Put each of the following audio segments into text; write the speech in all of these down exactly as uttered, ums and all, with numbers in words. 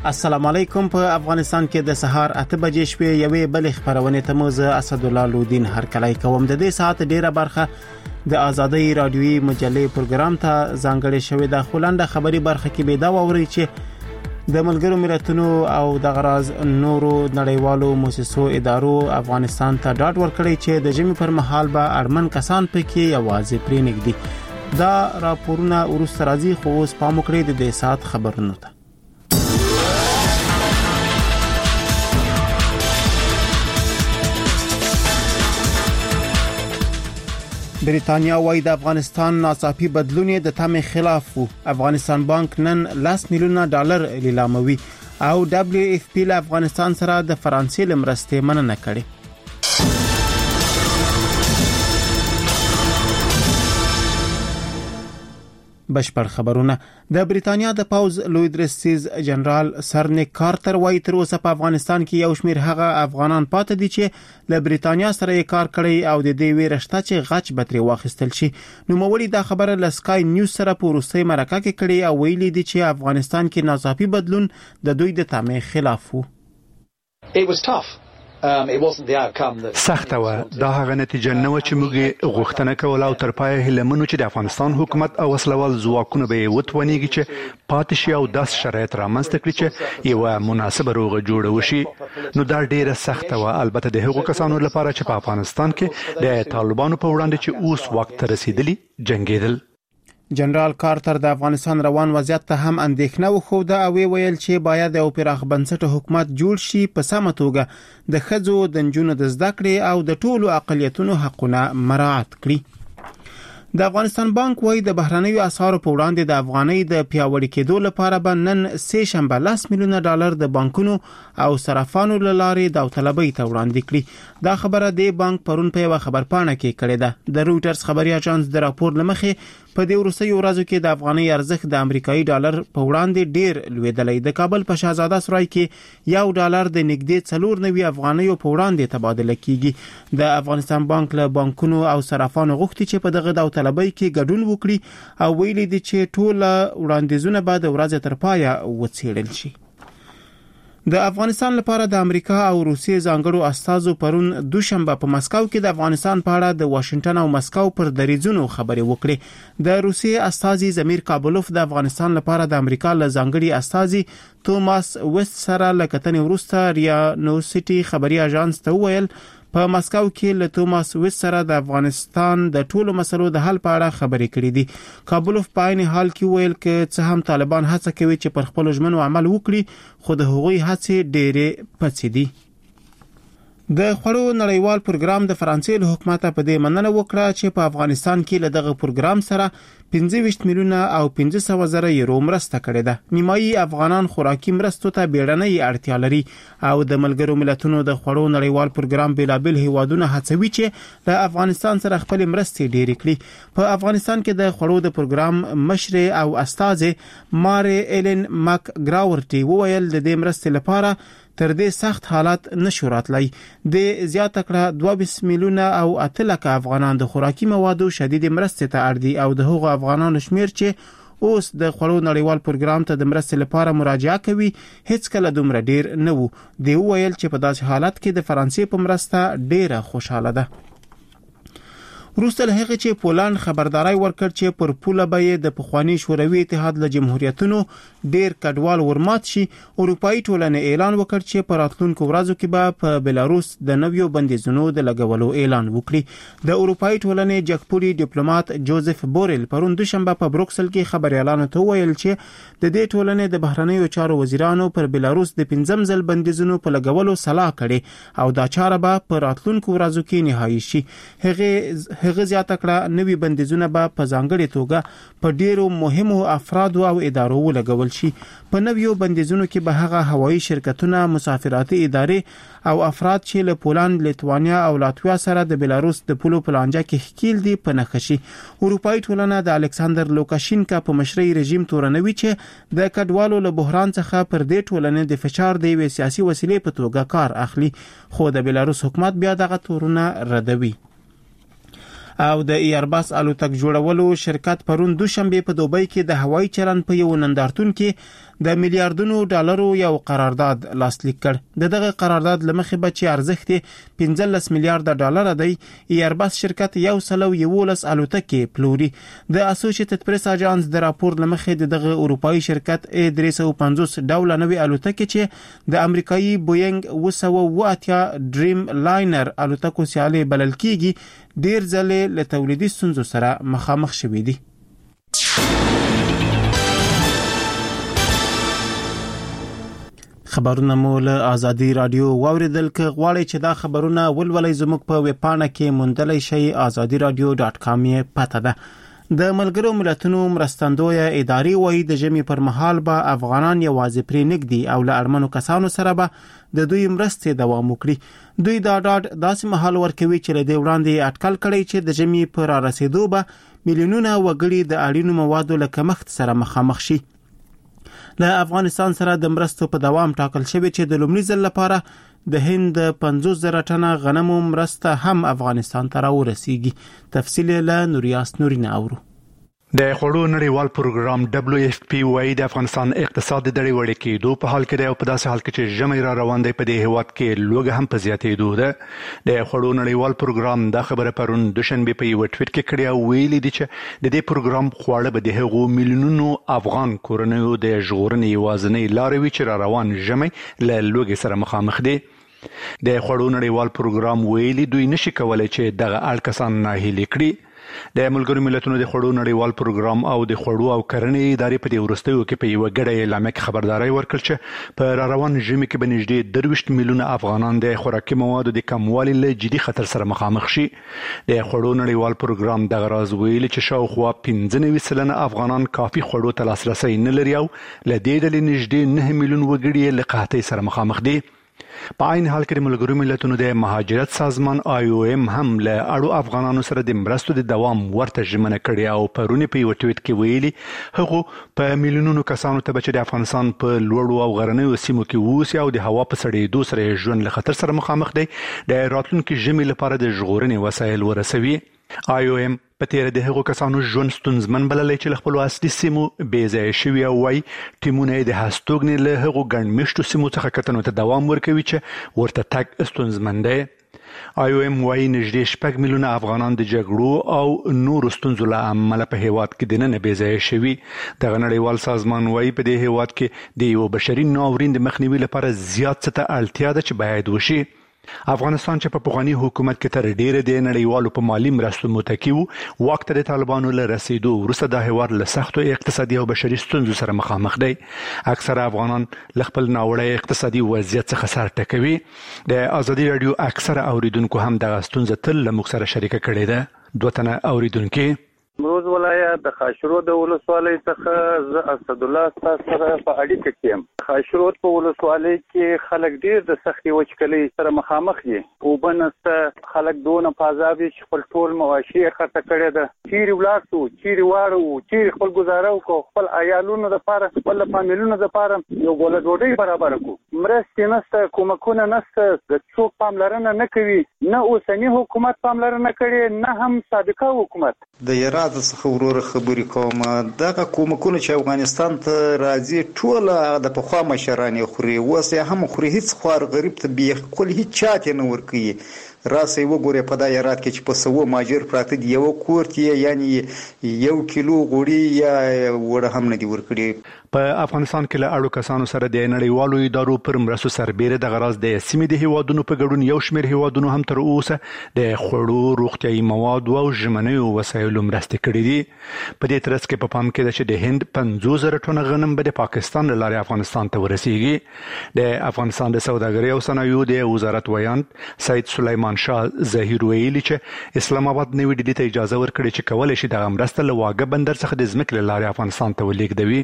السلام علیکم. په افغانستان کې د سهار اته بجې شپې یوې بل خبرونه ته موزه اسد الله لودین هر کله کوم د دې ساعت ډیره برخه د ازادي رادیوي مجلې پروګرام ته ځانګړې شوې د خلنده خبري برخه کې به دا ووري چې د ملګرو ملتونو او د غراز نورو نړیوالو مؤسسو ادارو افغانستان ته ډاډ ورکړی چې د جمی پر مهال به اړمن کسان پکې یوازې پرې نګدي. دا راپورونه ورسته راځي خو اوس پام وکړئ د دې ساعت خبرونو ته. بریتانیا وايي د افغانستان ناڅاپي بدلون د تمې خلاف وو. افغانستان بانک نن لس میلیونه ډالر لیلاموي او دبليو اف پی له افغانستان سره د فرانسې لمرسته مننه کړې. بشپړ خبرونه. د بریتانیا د پاوز لوی درستیز جنرال سر نیک کارتر وايي تر اوسه په افغانستان کې یو شمېر هغه افغانان پاتې دي چې له بریتانیا سره یې کار کړی او د دې ویرشته چې غچ بتري واخیستل شي. نو مولي دا خبره ل سکای نیوز سره په روسي مرکه کې کړی او ویلي دي چې افغانستان کې ناڅاپي بدلون د دوی د تمې خلاف وو. It was tough. Um, it wasn't the outcome that سخت و دا هغه نتیجه نه و چې موږ غوښتنه کوله او تر پای هلمنو چې د افغانستان حکومت او وسلوال ځواکونه به وتونیږي چې پاتې شي او داس شرایط رامنځته کړي چې یو مناسبه روغه جوړه وشي. نو دا ډیره سخت و البته د هغو کسانو لپاره چې په افغانستان کې د طالبانو په وړاندې چې اوس وخت رسیدلی جنگیدل. جنرال کارتر د افغانستان روان وضعیت ته هم اندېښنه وښوده او ویل چې باید یو پراخ بنسټ حکومت جوړ شي په سمه توګه د ښځو د نجونو د زده کړې او د ټولو اقلیتونو حقونه مراعات کړي. د افغانستان بانک وايي د بهرنیو اسعارو په وړاندې د افغانۍ د پیاوړي کېدو لپاره به نن سه شنبه لس میلیونه ډالر د بانکونو او صرافانو لارې داوطلبۍ ته وړاندې کړي. دا خبره د بانک پرون په یو خبرپاڼه کې کړې ده. د رويټرز خبري اژانس د راپور لمخې په دې وروستیو ورځو کې د افغانۍ ارزښت د امریکایي ډالر په وړاندې ډیر لوړېدلی. د کابل په شاهزاده سرای کې یو ډالر د نږدې څلور نوي افغانیو په وړاندې تبادله کیږي. د افغانستان بانک له بانکونو او صرافانو غوښتي چې په دغه داوطلبۍ کې ګډون وکړي او ویلي دي چې ټول وړاندیزونه به د ورځې تر پایه وڅېړل شي. د افغانستان لپاره د امریکا او روسیې ځانګړو استازو پرون دوشنبه په مسکو کې د افغانستان په اړه د واشنگټن او مسکو پر دریځونو خبرې وکړې. د روسیې استازي زمیر کابلوف د افغانستان لپاره د امریکا له ځانګړي استازي توماس وست سره لکتنې وروسته ریا نوسټي خبري اژانس ته وویل په مسکو کې له توماس وست سره د افغانستان د ټولو مسلو د حل په اړه خبرې کړې دي. کابلوف په عین حال کې ویل چې څه هم طالبان هڅه کوي چې پر خپل ژمنو عمل وکړي خو د هغوی هڅې ډېرې پڅې دي. د خړو نړیوال پروګرام د فرانسې له حکومت په دې مننه وکړه چې په افغانستان کې له دغه پروګرام سره پنځه ویشت میلیونه او پنځه سوه زره یورو مرسته کړې ده. نیمایي افغانان خوراکي مرستو ته بیړنۍ اړتیا لري او د ملګرو ملتونو د خړو نړیوال پروګرام بلابل هیوادونه هڅوي چې د افغانستان سره خپل مرستې ډېرې کړي. په افغانستان کې د خړو د پروګرام مشر او استاد ماري ایلن ماک گراورټي وویل د دې مرستې لپاره تر دې سخت حالات نشو راتلی. د زیاته کړه دوه میلیونه او اته لک افغانان د خوراکي موادو شدید مرستې ته اړ دي او د هغو افغانانو شمیر چې اوس د خړو نړیوال پروګرام ته د مرستې لپاره مراجعه کوي هیڅ کله دومره ډیر نه وو. دی ویل چې په داسې حالت کې د فرانسې په مرسته ډیره خوشاله ده. وروسته له هغه چې پولند خبرداري ورکړ چې پر پوله به د پخوانی شوروي اتحاد له جمهوریتونو ډیر کډوال ورمات شي، اروپאי ټولنې اعلان وکړ چې په راتلونکو ورځو کې به په بلاروس د نویو بندیزونو د لګولو اعلان وکړي. د اروپאי ټولنې جګپوري ډیپلوماټ جوزف بورل پرون دوشنبه په بروکسل کې خبريالانو ته ویل چې د دې ټولنې د بهرنیو چارو وزیرانو پر بلاروس د پنځم ځل بندیزونو په لګولو صلاح کړي او دا چاره به په راتلونکو ورځو کې نهایی شي. هغه هغه زیاته کړه نوي بندیزونه به په ځانګړي توګه په ډیرو مهمو افرادو او ادارو ولګول شي. په نویو بندیزونو کې به هغه هوایي شرکتونه، مسافراتي ادارې او افراد چې له پولند، لیتوانیا او لاتویا سره د بلاروس د پولو پلانجه کې ښکیل دي په نښه شي. اروپאי ټولنه د الکساندر لوکاشینکا په مشرۍ رژیم تورنوي چې د کډوالو له بحران څخه پر دې ټولنې د فشار د یوې سیاسي وسیلې په توګه کار اخلي، خو د بلاروس حکومت بیا دغه تورونه ردوي. او د ایرباس الوتک جوړولو شرکت پرون دوشنبه په دوبۍ کې د هوایي چلن په یو نندارتون کې د میلیارډونو ډالرو یو قرارداد لاسلیک کړ. د دغه قرارداد لمخې به چې ارزښت پنځلس میلیارډ ډالر دی، ایرباس شرکت یو سلو یولس الوتکې پلوري. د اسوسییټډ پریس اژانس د راپور لمخې د دغه اروپایي شرکت ای درې سوه پنځوس ډوله نوې الوتکې چې د امریکایي بوینګ اوه سوه اوه اتیا ډریم لاینر الوتکو سیالي بلل کیږي ډیر ځلې له تولیدي ستونزو سره مخامخ شوي دي. خبرونه مو له آزادي رادیو واوریدل. که غواړئ چې دا خبرونه ولولئ زموږ په ویب پاڼه کې موندلی شئ آزادي رادیو ډاټ کام یې پته ده. د ملګرو ملتونو مرستندویه ادارې وایي د ژمي پر مهال به افغانان یوازې پرې نږدي او له اړمنو کسانو سره به د دوی مرستې دوام وکړي. دوی دا ډاډ داسې مهال ورکوي چې له دې وړاندې اټکل کړی چې د ژمي پر رارسېدو به میلیونونه وګړي د اړینو موادو له کمښت سره مخامخ شي. له افغانستان سره د مرستو په دوام ټاکل شوی چې د لومړي ځل لپاره د هند پنځوس زره ټنه غنمو مرسته هم افغانستان ته راورسیږي. تفصیل له نوریاس نورینه اورو. د خوړو نړیوال پروګرام دبليو اف پی وايي د افغانستان اقتصاد د دړې وړې کېدو په حال کې دی او په داسې حال کې چې ژمی را روان دی په دې هیواد کې لوږه هم په زیاتېدو ده. د خوړو نړیوال پروګرام دا خبره پرون دوشنبه په یو ټویټ کې کړې او ویلي دي چې د دې پروګرام خواړه به د هغو میلیونونو افغان کورنیو د ژغورنې یوازینۍ لارې وي چې را روان ژمی له لوږې سره مخامخ دي. د خوړو نړیوال پروګرام ویلي دوی نشي کولای چې دغه اړ کسان ناهیلي کړي. د ملګرو ملتونو د خوړو نړیوال پروګرام او د خوړو او کرنې ادارې په دې وروستیو کې په یو غړې اعلامیه کې خبرداري ورکړه چې په را روان ژمي کې به نږدې درویشت میلیونه افغانان د خوراکي موادو د کموالي له جدي خطر سره مخامخ شي. د خوړو نړیوال پروګرام دغه راز ویلي چې شاوخوا پنځه نوي سلنه افغانان کافي خوړو ته لاسرسی نه لري او له دې ډلې نږدې نه میلیون وګړي له قحطۍ سره مخامخ دي. په عین حال کې د ملګرو ملتونو د مهاجرت سازمان آی او ایم هم له اړو افغانانو سره د مرستو د دوام ورته ژمنه کړې او پرونی په یو ټویټ کې ویلي هغه په میلیونونو کسانو ته چې د افغانستان په لوړو او غرنیو سیمو کې ووسي او د هوا په سړېدو سره ژوند له خطر سره مخامخ دي د راتلونکي ژمي لپاره د ژغورنې وسایل ورسوي. آی او ایم په تیر د هغو کسانو ژوند ستونزمن بللی چې له خپلو اصلي سیمو بې ځایه شوي او وایي ټیمونه یې د هستوګنې له هغو ګڼ مېشتو سیمو څخه کتنو ته دوام ورکوي چې ورته تګ ستونزمن دی. آی او ایم وایي نږدې شپږ میلیونه افغانان د جګړو او نورو ستونزو له امله په هیواد کې دننه بې ځایه شوي. دغه نړیوال سازمان وایي په دې هیواد کې د یو بشري ناورین د مخنیوي لپاره زیات څه ته اړتیا ده چې باید وشي. افغانستان چې په پخوانی حکومت کې تر ډیره د نړیوالو په مالی مرستو متکی وو وخت د طالبانو له رسیدو وروسته د هیواد له سختو اقتصادي او بشري ستونزو سره مخامخ دي. اکثره افغانان له خپل ناوړه اقتصادي وضعیت څخه سر ټکوي. د آزادي رادیو اکثره اوریدونکو هم د غستونزه تل له مخ سره شریک کړي ده. دوه تنه اوریدونکو امروز ولایت د خاشرود ولسوالۍ څخه ز اسد الله تاسو سره په اړیکه کې یم. خاشرود په ولسوالۍ کې خلک ډیر د سختي وچکلۍ سره مخامخ دي. وبنسته خلک دونه پازابي چې خپل ټول مواشي خرڅ کړي ده. چیرې ولاړو چیرې واړو چیرې خپل گزاره وکړو خپل عیالونو لپاره خپل فامیلونو لپاره یو ګوله ډوډۍ برابر کړو. مرستې نشته کومکونه نشته د څوک پاملرنه نه کوي نه اوسنی حکومت پاملرنه کړي نه هم سابقه حکومت. د یراده څخه ورور خبرې کوم دغه کومکونه چې افغانستان ته راځي ټول د پخوا مشران خوري اوس هم خوري هیڅ خوار غریب ته به خپل هیڅ چاته نه ورکوي. راسي وګوره په دا یرات کې چې په سوو ماجر پراته دی یو کورت یعنی یو کیلو غوړي یا وړه هم نه دی ورکړي. په افغانستان کې له اړو کسانو سره د نړیوالو ادارو پر مرستو سربېره د غراض د سیمې د هیوادونو په ګډون یو شمېر هیوادونو هم تر اوسه د خوړو روغتیايي مواد او ژمنیو وسایلو مرستې کړې دي. په دې ترڅ کې په پام کې ده چې د هند پنځوس زره ټنه غنم به د پاکستان له لارې افغانستان ته ورسیږي. د افغانستان د سوداګرۍ او صنایعو د وزارت ویان سید سلیمان شاه ظاهر ویلي چې اسلام آباد نوې ډیلي ته اجازه ورکړي چې کولای شي د مرسته له واګه بندر څخه د ځمکې له لارې افغانستان ته ولېږدوي.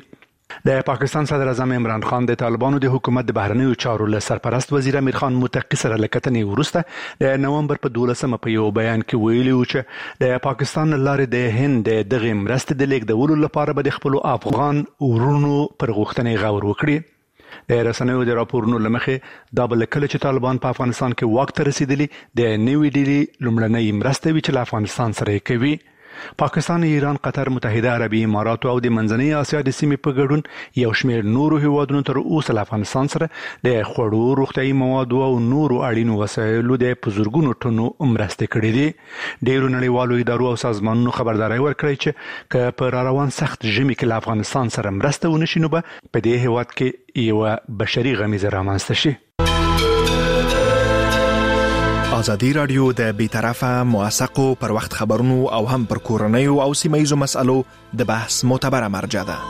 د پاکستان صدر اعظم عمران خان د طالبانو د حکومت د بهرنیو چارو له سرپرست وزیر امیر خان متقی سره لکتنې وروسته د نومبر په دولسمه په یو بیان کې ویلي و چې د پاکستان لارې د هند دغه مرستې د لیږدولو لپاره به د خپل افغان ورونو پر غوښتنې غور وکړي. د رسنیو د راپورونو لمخې دا بل کله چې طالبان په افغانستان کې واک ته رسیدلی د نوې ډیلي لومړنۍ مرسته وی چې له افغانستان سره کوي. پاکستان، ایران، قطر، متحده عربی امارات او د منځنۍ اسیا د سیمې په ګډون یو شمېر نورو هیوادونو تر اوسه له افغانستان سره د خوړو، روغتیايي موادو او نورو اړینو وسایلو د په زرګونو ټنو مرستې کړې دي. ډېرو نړیوالو ادارو او سازمانونو خبرداری ورکړی چې که په را روان سخت ژمي کې له افغانستان سره مرسته ونه شي نو به په دې هیواد کې یوه بشري غمیزه رامنځته شي. ازادي رادیو د بیطرفه موثقو پر وخت خبرونو او هم پر کورنیو او سیمه‌ییزو مسألو د بحث معتبره مرجع ده.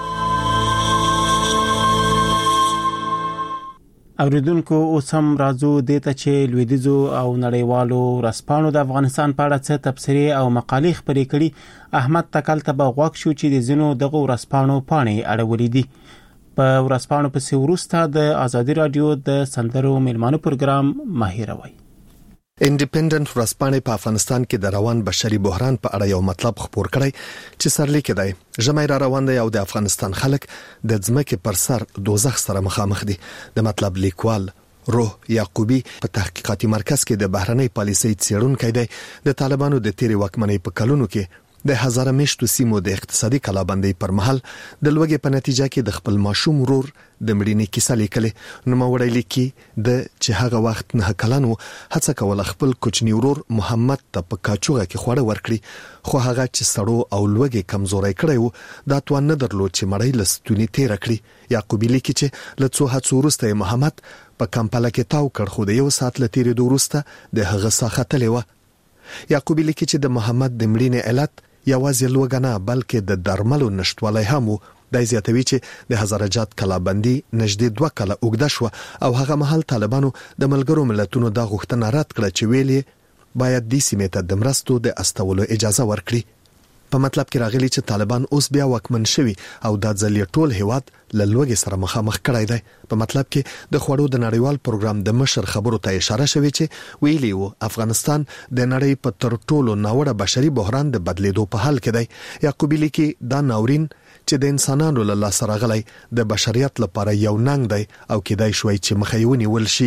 اوریدونکو اوس هم راځو دته چې لویدیځو او نړیوالو رسپانو د افغانستان په اړه څه تبصرې او مقالې خپرې کړي. احمد تکل ته به غوږ شو چې د زینو دغه رسپانو پاڼې اړولې دي. په ورسپانو پسې وروسته د ازادي رادیو د سندرو میلمانو پروګرام ماهیروي. انډیپندنت ورسپانې په افغانستان کې د روان بشري بحران په اړه یو مطلب خپور کړی چې سرلیک دی. ژمی را روان دی او د افغانستان خلک د ځمکې پر سر دوزخ سره مخامخ دي. د مطلب لیکوال روح یعقوبی په تحقیقاتي مرکز کې د بهرنۍ پالیسۍ څېړونکی دی. د طالبانو د تیری واکمنۍ په کلونو کې د هزاره میشتو سیمو د اقتصادي کلابندۍ پر مهال د لوږې په نتیجه کې د خپل ماشوم ورور د مړینې کیسه لیکلې. نو موري لیکي د چې هغه وخت نه کلانو هڅه کوله خپل کوچنی ورور محمد ته په کاچوغه کې خوړه ورکړي، خو هغه چې سړو او لوږې کمزوري کړی وو دا توان نه درلود چې مړی لستونی تیر کړي. یعقوبی لیکي چې له څو هڅو وروسته محمد په کمپاله کې تاو کړ، خو د یو ساعت لتیرې وروسته د هغه ساخه تلې و. یعقوبی لیکي چې د محمد د مړینې علت یوازې لوږه نه بلکې د درملو نشټوالی هم و. د زیاتوي چې د هزاره جات کلابندي نږدې دوه کاله اوږده شو او هغه مهال طالبانو د ملګرو ملتونو د غوښتنه رد کړه چې ویلي باید د سیمې ته د مرستو د استولو اجازه ورکړي. په مطلب کې راغلي چې طالبان اوس بیا واکمن شوي او د ځلې ټول هیواد له لوږې سره مخامخ کړی دی. په مطلب کې د خوړو د نړیوال پروګرام د مشر خبرو ته اشاره شوې چې ویلي وو افغانستان د نړۍ په تر ټولو ناوړه بشري بحران د بدلیدو په حال کې دی. یعقوبی لیکي دا ناورین چې د انسانانو له لاسه راغلی د بشریت لپاره یو ننګ دی او کېدای شوی چې مخه یې ونیول شي.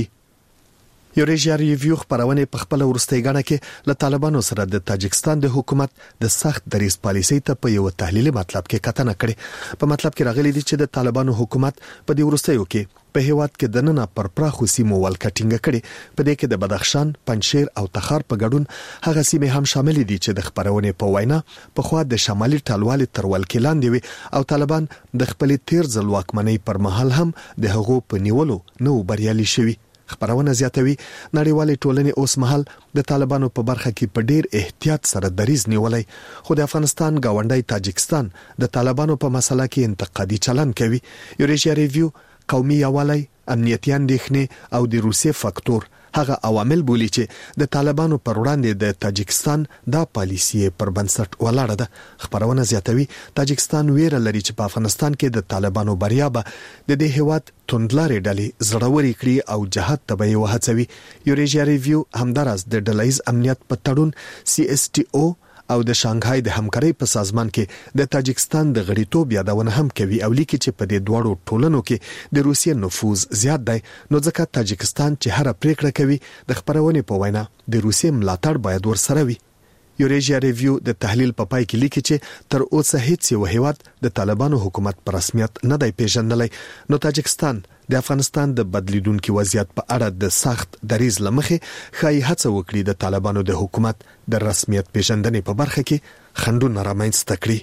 یوریشیا ریویو خبرونه په خپل ورستۍ غاڼه کې له طالبانو سره د تاجکستان د حکومت د سخت دریځ پالیسۍ ته په یو تحلیلي مطلب کې کتنه کړې. په مطلب کې راغلي دي چې د طالبانو حکومت په دې ورستیو کې په هیواد کې د نن پر پراخو سیمو ولکټینګ کړي. په دې کې د بدخشان، پنجشیر او تخار په ګډون هغه سیمې هم شامل دي چې د خبرونه په وینا په خوا د شمالي ټالوالي تر ولکې لاندې وي او طالبان د خپل تیر ځل واکمنۍ پر مهال هم د هغو په نیولو نو بریالي شوي. خبرونه زیاتوي نړیوالې ټولنې اوس مهال د طالبانو په برخه کې په ډیر احتیاط سره دریځ نیولای، خو د افغانستان گاونډي تاجکستان د طالبانو په مسله کې انتقادي چلن کوي. یوریشیا ریویو قومي یووالی، امنیتي اندېښنې او د روسیې فاکتور هغه عوامل بولی چې د طالبانو پر وړاندې د تاجکستان دا پالیسي پر بنسټ ولاړه ده. خبرونه زیاتوي تاجکستان ویره لري چې په افغانستان کې د طالبانو بریا به د دې هیواد توندلارې ډلې زړوري کړي او جهاد ته به وهڅوي. یوریشیا ریویو همدارس د ډلایز امنیت په تړون سی اس ټي او او د شانګهای د همکارۍ په سازمان کې د تاجکستان د غړیتوب یادونه هم کوي او لیکي چې په دې دوړو ټولنو کې د روسیې نفوذ زیات دی، نو ځکه تاجکستان چې هر پریکړه کوي د خبرونه په وینا د روسیې ملاتړ باید ورسره وي. یوریشیا ریویو د تحلیل په پای کې لیکي چې تر اوسه هیڅ یو هیواد د طالبانو حکومت پر رسمیت نه دی پیژندلی، نو تاجکستان د افغانستان د بدلیدونکو وضعیت په اړه د سخت دریځ لمخې خای هڅه وکړي د طالبانو د حکومت د رسمیت پیژندنې په برخه کې خنډونه رامنځته کړي.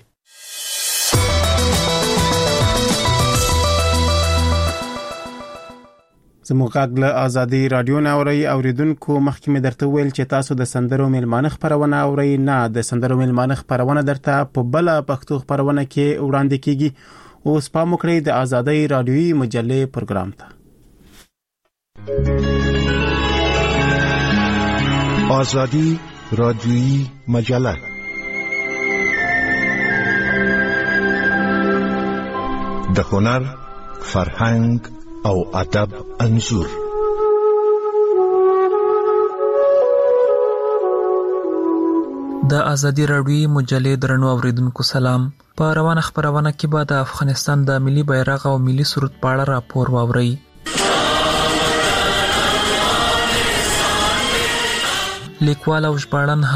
زموږ غږ له ازادي رادیو نه اوري. اوریدونکو مخکې مې درته ویل چې تاسو د سندرو میلمانه خبرونه اوري. نه، د سندرو میلمانه خبرونه درته په بل پښتو خبرونه کې وړاندې کیږي. اوس پام وکړئ د ازادي رادیوي مجلې پروګرام ته. ازادي رادیوي مجله د هنر، فرهنګ او ادب انځور. د ازادي راډیوي مجلې درنو اوریدونکو سلام. په روانه خبرونه کې به د افغانستان د ملي بیرغ او ملي سرود په اړه راپور واورئ. لیکوال او ژباړن